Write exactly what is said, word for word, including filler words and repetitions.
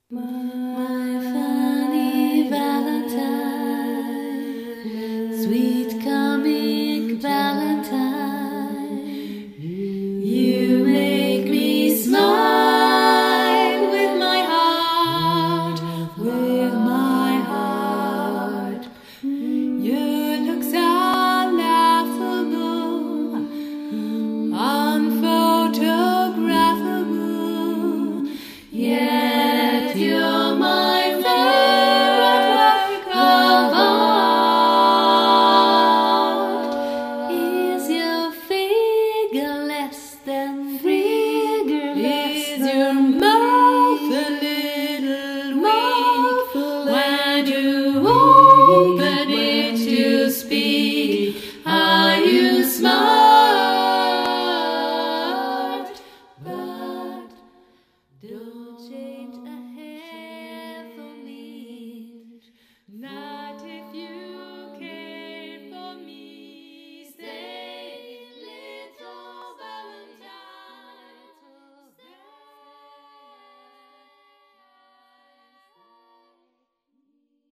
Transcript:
My funny Valentine, sweet comic Valentine, you make me smile with my heart, with my heart. Your looks are laughable, unphotographable, yet you're my favorite work of art. Is your figure less than figure less Is your mouth a little weak when you open it to speak? Are you smart? But don't change